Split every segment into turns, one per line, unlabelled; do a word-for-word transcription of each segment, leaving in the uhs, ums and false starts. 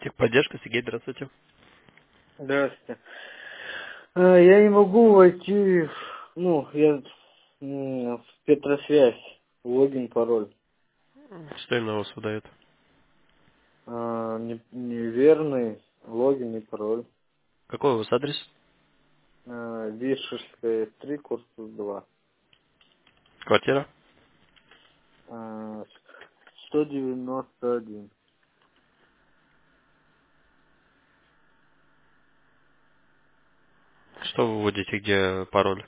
Техподдержка, Сергей, здравствуйте.
Здравствуйте. А, Я не могу войти, ну, я м, в Петросвязь, логин, пароль.
Что именно вас выдает?
А, не- неверный логин и пароль.
Какой у вас адрес?
А, Вишерская, три, корпус два.
Квартира?
А, сто девяносто один.
Что вы вводите, где пароль?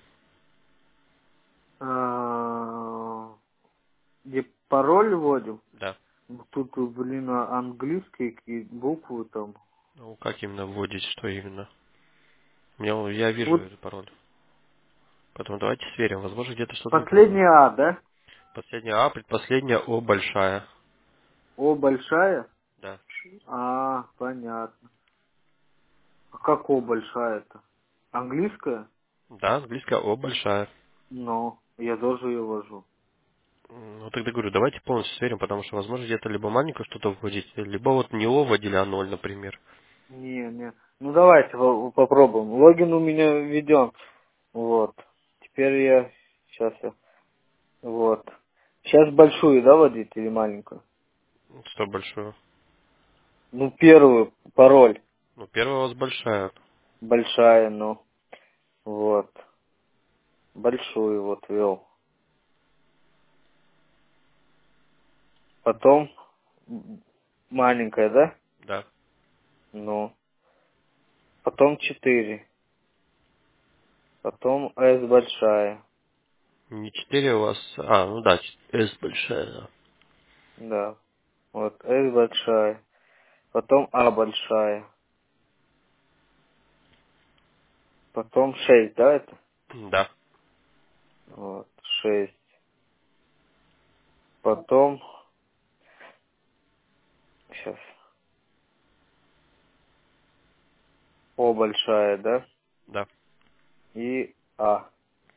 А, Где пароль вводим?
Да.
Тут, блин, а- английские какие буквы там.
Ну, как именно вводите, что именно? Я, я вижу
Вот
этот пароль. Поэтому давайте сверим. Возможно, где-то что-то не то.
последняя А, да?
Последняя А, предпоследняя О большая.
О большая?
Да.
А, понятно. А как О большая-то? Английская?
Да, английская О большая.
Но я тоже ее вожу.
М, Ну, тогда говорю, давайте полностью сверим, потому что, возможно, где-то либо маленькое что-то вводите, либо вот не О вводили, а ноль, например.
Не, не. Ну давайте во- попробуем. Логин у меня введен. Вот. Теперь я... Сейчас я... Вот. Сейчас большую, да, вводить или маленькую?
Что большое?
Ну, первую, пароль.
Ну, первая у вас большая.
Большая, ну. Вот. Большую вот ввел. Потом м, маленькая, да?
Да.
Ну. Потом четыре. Потом S большая.
Не четыре у вас, а, ну да, С большая, да.
Да. Вот S большая. Потом А большая. Потом шесть, да, это?
Да.
Вот, шесть. Потом, сейчас, О большая, да?
Да.
И А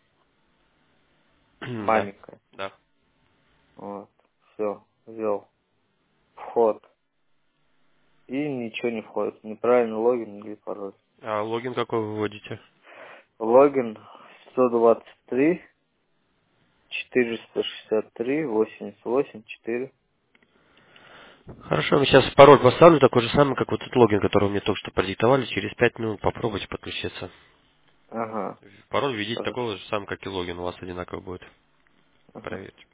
Да.
маленькая.
Да.
Вот, все, ввел. Вход. И ничего не входит. Неправильный логин или пароль.
А логин какой вы вводите?
Логин сто двадцать три четыреста шестьдесят три восемьдесят восемь четыре.
Хорошо, я сейчас пароль поставлю, такой же самый, как вот этот логин, который вы мне только что продиктовали. Через пять минут попробуйте подключиться.
Ага,
Пароль введите
хорошо.
такой же самый, как и логин, у вас одинаково будет.
Ага.
Проверьте.